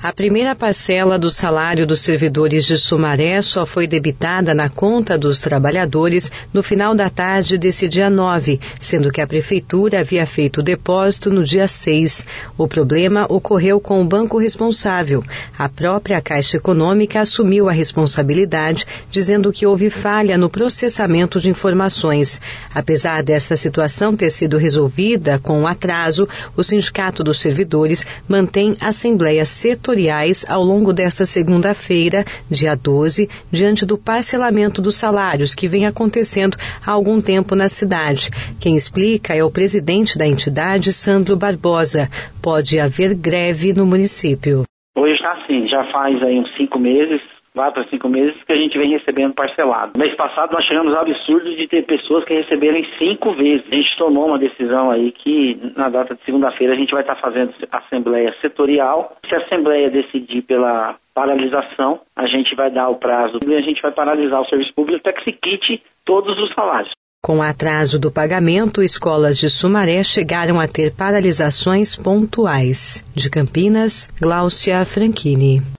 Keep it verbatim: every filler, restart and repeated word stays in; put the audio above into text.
A primeira parcela do salário dos servidores de Sumaré só foi debitada na conta dos trabalhadores no final da tarde desse dia nove, sendo que a Prefeitura havia feito o depósito no dia seis. O problema ocorreu com o banco responsável. A própria Caixa Econômica assumiu a responsabilidade, dizendo que houve falha no processamento de informações. Apesar dessa situação ter sido resolvida com um atraso, o Sindicato dos Servidores mantém assembleias setoriais ao longo desta segunda-feira, dia doze, diante do parcelamento dos salários que vem acontecendo há algum tempo na cidade. Quem explica é o presidente da entidade, Sandro Barbosa. Pode haver greve no município. Hoje está assim, já faz aí uns cinco meses, quatro a cinco meses que a gente vem recebendo parcelado. Mês passado nós chegamos ao absurdo de ter pessoas que receberam em cinco vezes. A gente tomou uma decisão aí que na data de segunda-feira a gente vai estar fazendo assembleia setorial. Se a assembleia decidir pela paralisação, a gente vai dar o prazo e a gente vai paralisar o serviço público até que se quite todos os salários. Com o atraso do pagamento, escolas de Sumaré chegaram a ter paralisações pontuais. De Campinas, Gláucia Franchini.